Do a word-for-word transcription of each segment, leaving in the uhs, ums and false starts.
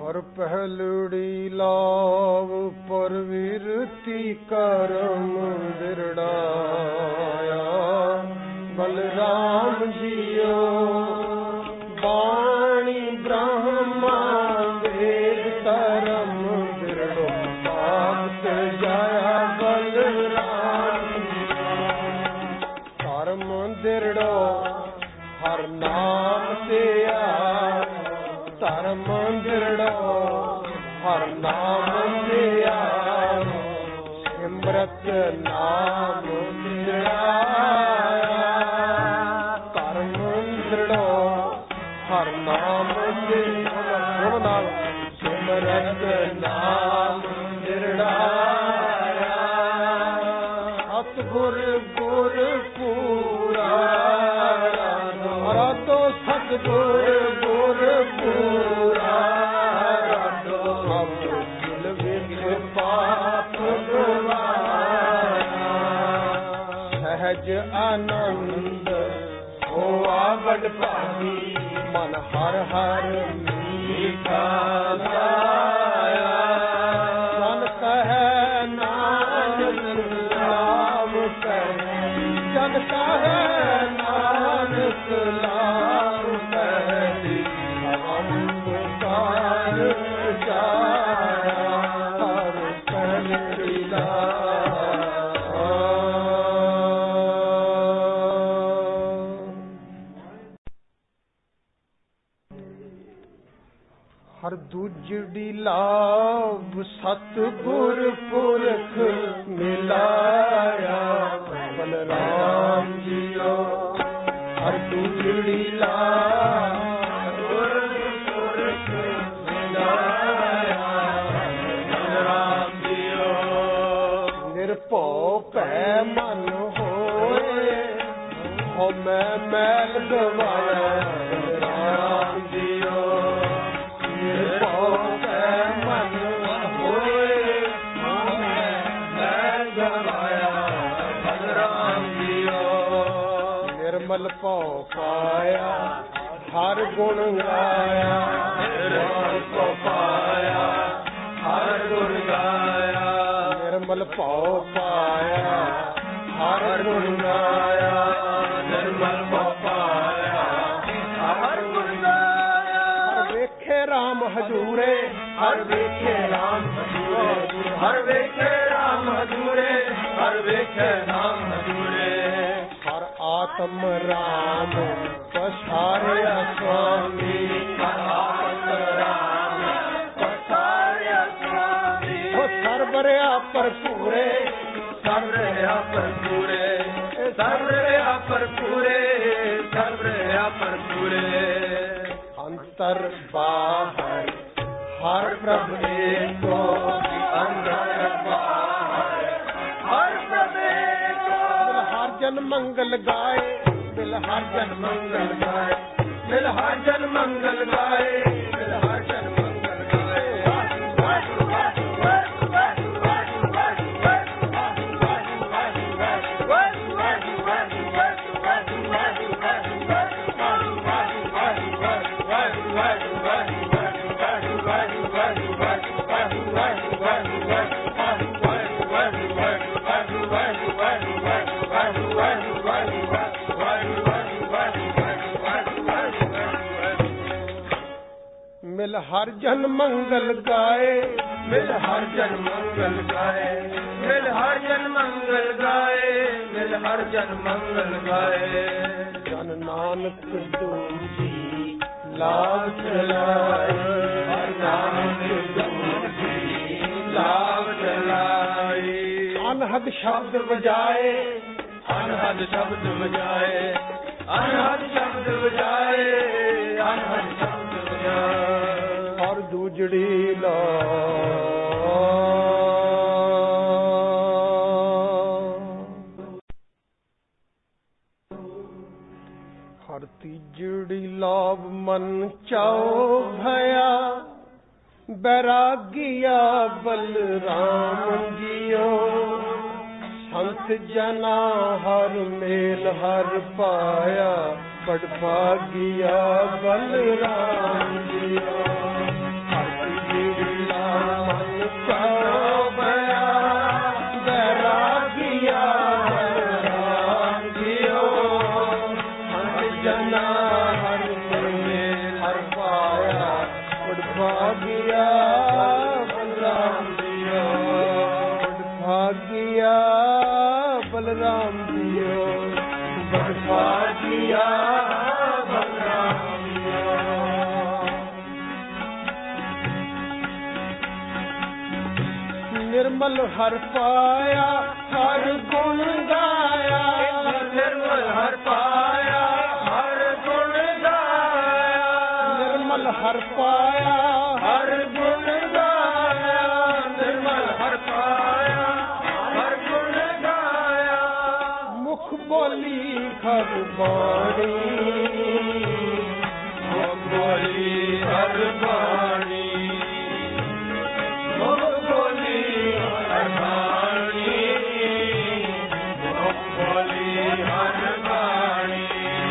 ਹਰ ਪਹਿਲੜੀ ਲਾਵ ਪਰਵਿਰਤੀ ਕਰਮ ਦਿਰੜਾਇਆ। Balram JIO ਬਾਣੀ ਬ੍ਰਹਮਾ ਵੇਦ ਧਰਮ ਦਿਰੜੋ ਪਾਪ ਜਾਇਆ। ਬਲਰਾਮ ਧਰਮ ਦਿਰੜੋ ਹਰ ਨਾਮ ਤੇ ਆ। ਧਰਮ ਦਿਰੜੋ ਹਰ ਨਾਮ ਤੇ ਆ। ਸਿਮਰਤ ਨਾਮ ਦਿਰੜਾਇਆ। ਧਰਮ ਦਿਰੜੋ ਹਰ ਨਾਮ ਤੇ ਗੁਣ ਨਾਲ। ਸਿਮਰਤ ਨਾਮ ਦਿਰੜਾਇਆ। ਸਤਿਗੁਰ ਗੁਰ ਪੂਰਾ ਰਾਧੋ। ਸਤਿਗੁਰ ਗੁਰ ਪੂਰਾ ਰਾਧੋ। ਦਿਲ ਵਿੱਚ ਪਾਪ ਗਵਾਇਆ। ਸਹਿਜ ਆਨੰਦ ਹੋਆ ਵਡ ਭਾਗੀ। ਮਨ ਹਰ ਹਰ ਮੀਠਾ ਗਾਇਆ। ਮਨ ਕਹੈ ਨਾਨਕ ਲਾਭ ਕਹੈ। ਜਨ ਕਹੈ ਨਾਨਕ ਲਾਭ ਕਹੈ। ਅਵੰਕਾਰ ਜਾਇਆ ਹਰ ਪਹਿਲੀ ਹਰ ਦੂਜੜੀ ਲਾਭ ਸਤਿਗੁਰ ਪੁਰਖ ਮਿਲਾਇਆ। ਬਲਰਾਮ ਜੀਓ ਹਰ ਦੂਜੜੀ ਲਾਭ ਸਤਿਗੁਰ ਪੁਰਖ ਮਿਲਾਇਆ। ਬਲਰਾਮ ਜੀਓ ਨਿਰਭਉ ਭੈ ਮਨ ਹੋਏ। ਹੋ ਮੈਂ ਮੈਲ ਗਵਾਇਆ। ਬਲਰਾਮ ਜੀਓ ਨਿਰਭਉ ਭੈ ਮਨ ਹੋਏ। ਹੋ ਮੈਂ ਮੈਲ ਗਵਾਇਆ। ਬਲਰਾਮ ਜੀਓ ਨਿਰਮਲ ਭਉ ਪਾਇਆ। ਹਰ ਗੁਣ ਗਾਇਆ। ਨਿਰਮਲ ਭਉ ਪਾਇਆ। ਹਰ ਗੁਣ ਗਾਇਆ। ਨਿਰਮਲ ਭਉ ਪਾਇਆ। ਹਰ ਗੁਣ ਗਾਇਆ। ਨਿਰਮਲ ਭਉ ਪਾਇਆ। ਹਰ ਗੁਣ ਗਾਇਆ। ਹਰ ਵੇਖੇ ਰਾਮ ਹਜੂਰੇ। ਹਰ ਵੇਖੇ ਰਾਮ ਹਜੂਰੇ। ਹਰ ਵੇਖੇ ਰਾਮ ਹਜੂਰੇ। ਹਰ ਵੇਖੇ ਰਾਮ ਹਜੂਰੇ। ਹਰ ਆਤਮ ਰਾਮ ਪਸਾਰਿਆ ਸੁਆਮੀ। ਹਰ ਆਤਮ ਰਾਮ ਪਸਾਰਿਆ ਸੁਆਮੀ। ਹੋ ਸਰਬ ਰਿਆ ਭਰਪੂਰੇ। ਸਰਬ ਰਿਆ ਭਰਪੂਰੇ। ਸਰਬ ਰਿਆ ਭਰਪੂਰੇ। ਸਰਬ ਰਿਆ ਭਰਪੂਰੇ। ਅੰਤਰ ਬਾਹਰ ਹਰ ਪ੍ਰਭ ਏਕੋ। ਅੰਦਰ ਬਾਹਰ ਹਰ ਪ੍ਰਭ ਏਕੋ। ਹਰ ਜਨ ਮੰਗਲ ਗਾਏ। ਮਿਲ ਹਰ ਜਨ ਮੰਗਲ ਗਾਏ। ਮਿਲ ਹਰ ਜਨ ਮੰਗਲ ਗਾਏ। ਮਿਲ ਹਰ ਜਨ ਮੰਗਲ ਗਾਏ। ਮਿਲ ਹਰ ਜਨ ਮੰਗਲ ਗਾਏ। ਮਿਲ ਹਰ ਜਨ ਮੰਗਲ ਗਾਏ। ਮਿਲ ਹਰ ਜਨ ਮੰਗਲ ਗਾਏ। ਮਿਲ ਹਰ ਜਨ ਮੰਗਲ ਗਾਏ। ਜਨ ਨਾਨਕ ਦੂਜੀ ਲਾਭ ਚਲਾਈ। ਹਰ ਨਾਨਕ ਦੂਜੀ ਲਾਭ ਚਲਾਈ। ਅਨਹਦ ਸ਼ਬਦ ਵਜਾਏ। ਅਨਹਦ ਸ਼ਬਦ ਵਜਾਏ। ਅਨਹਦ ਸ਼ਬਦ ਵਜਾਏ। ਅਨਹਦ ਸ਼ਬਦ ਵਜਾਏ। ਹਰ ਦੂਜੜੀ ਲਾ ਹਰ ਤੀਜੜੀ ਲਾਭ ਮਨ ਚਾਉ ਭਇਆ। ਬੈਰਾਗੀਆ ਬਲਰਾਮ ਜੀਓ। ਸੰਤ ਜਨਾ ਹਰ ਮੇਲ ਹਰ ਪਾਇਆ। ਬੜ ਭਾਗਿਆ ਬਲਰਾਮ ਜੀਓ। ਹਰ बचाओ भया बैरागिया बलराम जियो हर जना हर में हर पाया भागिया बलराम जियो भागिया बलराम जियो भागिया बलराम जियो। निर्मल हर पाया हर गुण गाया निर्मल हर पाया हर गुण गाया निर्मल हर पाया हर गुण गाया निर्मल हर पाया हर गुण गाया मुख बोली हर बाणी मुख बोली हर बाणी मुख बोली हर बाणी मुख बोली हर बाणी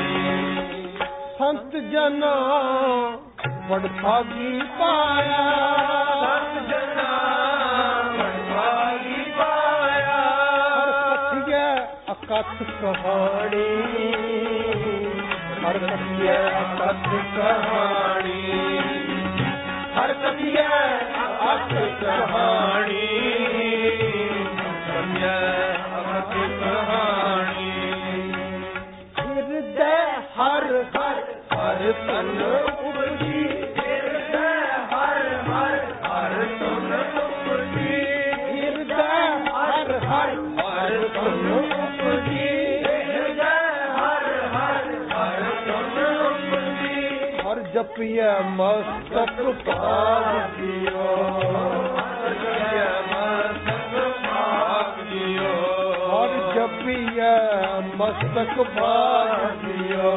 संत जना बड़ भागी पाया संत जना बड़ भागी पाया हर कथिया अकथ कहानी हर कथिया अकथ कहानी हर कथिया अकथ कहानी कथिया अकथ कहानी हृदय हर हर हर तन उपजी हृदय हर हर हर तन उपजी हृदय हर हर हर तन उपजी हृदय हर हर हर तन उपजी हर जपिया मस्तक भागियो हर जपिया मस्तक भागियो हर जपिया मस्तक भागियो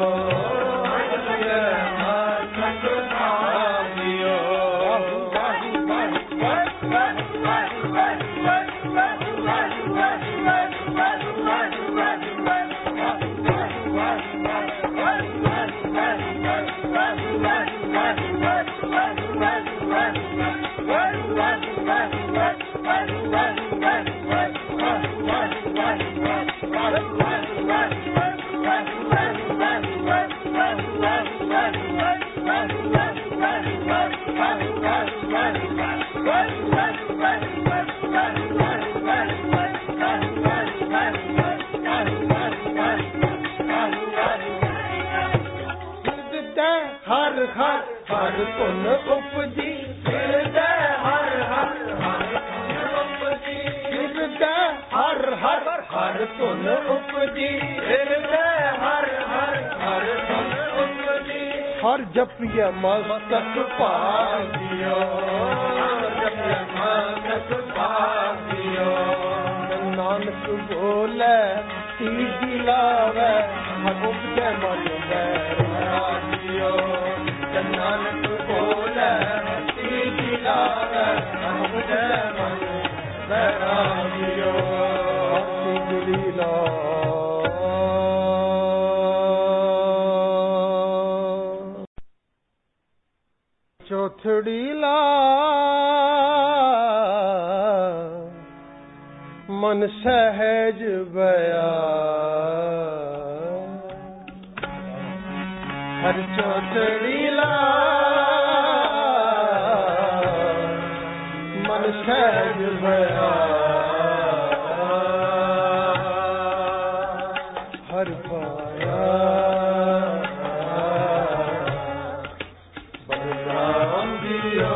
हर हर हर तुन उपजी हृदय हर हर हर उपजी हृदय हर हर हर तुन उपजी हृदय हर हर हर तुन उपजी हर जपिया मस्तक भागियो जपिया मस्तक भागियो नानक बोले तीजी लावे हर उपजय मन बैरागियो नानक बोले तीजी लावे हर उपजय मन बैरागियो तीजी ला चौथड़ी ला मन सहज बया हर चौथड़ी ला मन सहज बया हर पाया बलराम जियो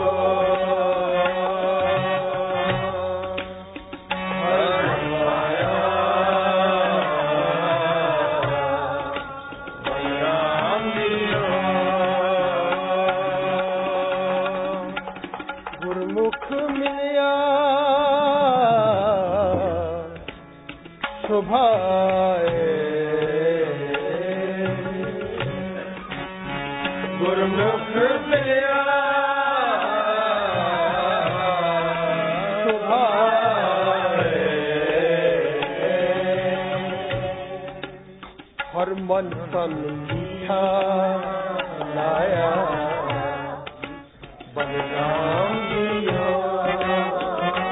गुरमुख मिलिया शोभाए गुरमुख मिलिया शोभाए हर मन तन मीठा लाया बलराम जियो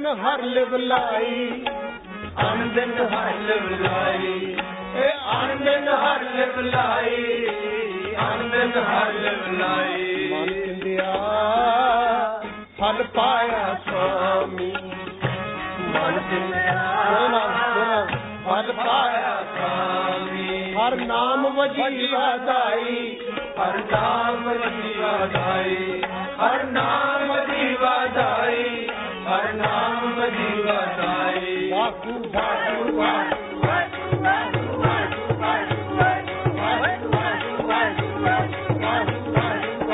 ਦਿਨ ਹਰ ਲਿਵ ਲਾਈ, ਅਨ ਦਿਨ ਹਰ ਲਿਵ ਲਾਈ, ਇਹ ਅਨ ਦਿਨ ਹਰ ਲਿਵ ਲਾਈ, ਅਨ ਦਿਨ ਹਰ ਲਿਵ ਲਾਈ। ਮਨ ਚਿੰਦਿਆ ਫਲ ਪਾਇਆ ਸੁਆਮੀ, ਮਨ ਚਿੰਦਿਆ ਫਲ ਪਾਇਆ ਸੁਆਮੀ। ਹਰ ਨਾਮ ਵਜੀ ਵਧਾਈ, ਹਰ ਨਾਮ ਵਜੀ ਵਧਾਈ, ਹਰ ਨਾਮ ਵਜੀ ਵਧਾਈ, ਹਰ ਨਾਮ ਵਜੀ ਵਧਾਈ। ਵਾਹਿਗੁਰੂ ਵਾਹਿਗੁਰੂ ਵਾਹਿਗੁਰੂ ਵਾਹਿਗੁਰੂ ਵਾਹਿਗੁਰੂ ਵਾਹਿਗੁਰੂ ਵਾਹਿਗੁਰੂ ਵਾਹਿਗੁਰੂ ਵਾਹਿਗੁਰੂ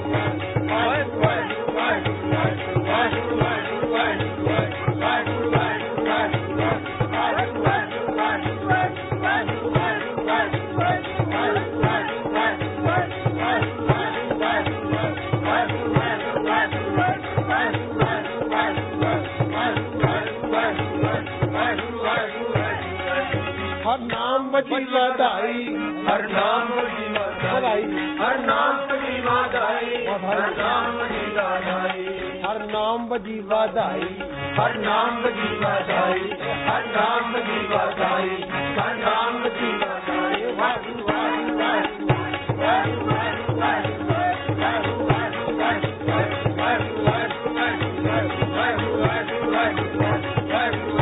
ਹਰ ਨਾਮ ਵਜੀ ਵਧਾਈ, ਹਰ ਨਾਮ ਵਜੀ ਵਧਾਈ, ਹਰ ਨਾਮ ਵਜੀ ਵਧਾਈ, ਹਰ ਨਾਮ ਵਜੀ ਵਧਾਈ, ਹਰ ਨਾਮ ਵਜੀ ਵਧਾਈ, ਹਰ ਨਾਮ ਵਜੀ ਵਧਾਈ, ਹਰ ਨਾਮ ਵਜੀ ਵਧਾਈ, ਹਰ ਨਾਮ ਵਜੀ ਵਧਾਈ। ਵਾਹਿਗੁਰੂ ਵਾਹਿਗੁਰੂ ਵਾਹਿਗੁਰੂ ਵਾਹਿਗੁਰੂ ਵਾਹਿਗੁਰੂ ਵਾਹਿਗੁਰੂ ਵਾਹਿਗੁਰੂ ਵਾਹਿਗੁਰੂ ਵਾਹਿਗੁਰੂ ਵਾਹਿਗੁਰੂ ਵਾਹਿਗੁਰੂ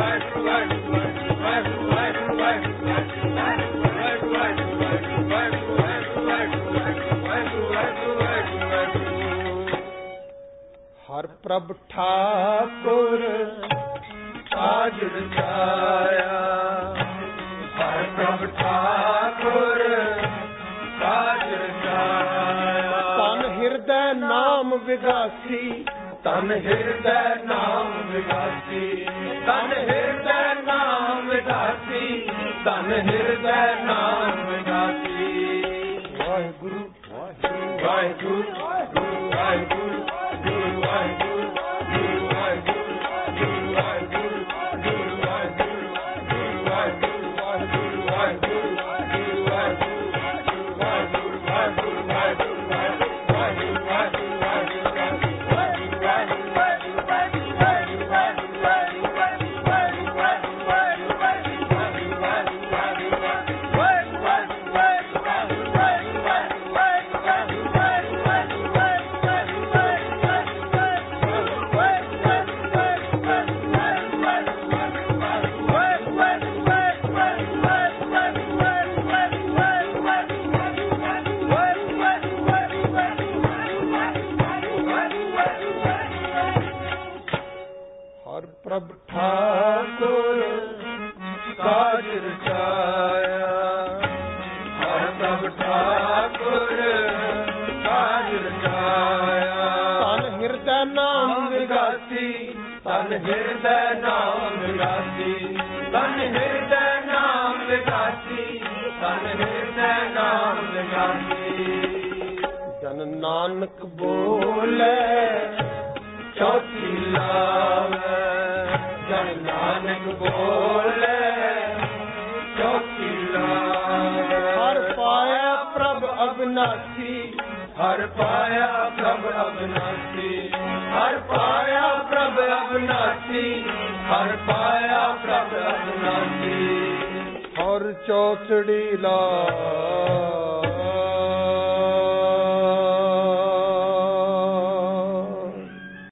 ਹਰ ਪ੍ਰਭ ਠਾਕੁਰ ਕਾਜ ਰਚਾਇਆ, ਹਰ ਪ੍ਰਭ ਠਾਕੁਰ ਕਾਜ ਰਚਾਇਆ। ਤਨ ਹਿਰਦੈ ਨਾਮ ਵਿਗਾਸੀ, ਤਨ ਹਿਰਦੈ ਨਾਮ ਵਿਗਾਸੀ, ਤਨ ਹਿਰਦੈ ਨਾਮ ਵਿਗਾਸੀ, ਤਨ ਹਿਰਦੈ ਨਾਮ ਵਿਗਾਸੀ। ਵਾਹਿਗੁਰੂ ਵਾਹਿਗੁਰੂ ਵਾਹਿਗੁਰੂ ਵਾਹਿਗੁਰੂ ਵਾਹਿਗੁਰੂ ਵਾਹਿਗੁਰੂ ਪ੍ਰਭ ਠਾਕੁਰ ਕਾਜ ਰਚਾਇਆ, ਹਰ ਪ੍ਰਭ ਠਾਕੁਰ ਕਾਜ ਰਚਾਇਆ। ਤਨ ਹਿਰਦੈ ਨਾਮ ਵਿਗਾਸੀ, ਤਨ ਹਿਰਦੈ ਨਾਮ ਵਿਗਾਸੀ, ਤਨ ਹਿਰਦੈ ਨਾਮ ਵਿਗਾਸੀ, ਤਨ ਹਿਰਦੈ ਨਾਮ ਵਿਗਾਸੀ। ਜਨ ਨਾਨਕ ਬੋਲੇ ਚੌਥੀ ਲਾਵੇ, ਜਨ ਨਾਨਕ ਬੋਲੇ ਚੌਥੀ ਲਾਵੇ। ਹਰ ਪਾਇਆ ਪ੍ਰਭ ਅਬਿਨਾਸੀ, ਹਰ ਪਾਇਆ ਪ੍ਰਭ ਅਬਿਨਾਸੀ, ਹਰ ਪਾਇਆ ਪ੍ਰਭ ਅਬਿਨਾਸੀ, ਹਰ ਪਾਇਆ ਪ੍ਰਭ ਅਬਿਨਾਸੀ। ਹਰ ਚੌਥੜੀ ਲਾ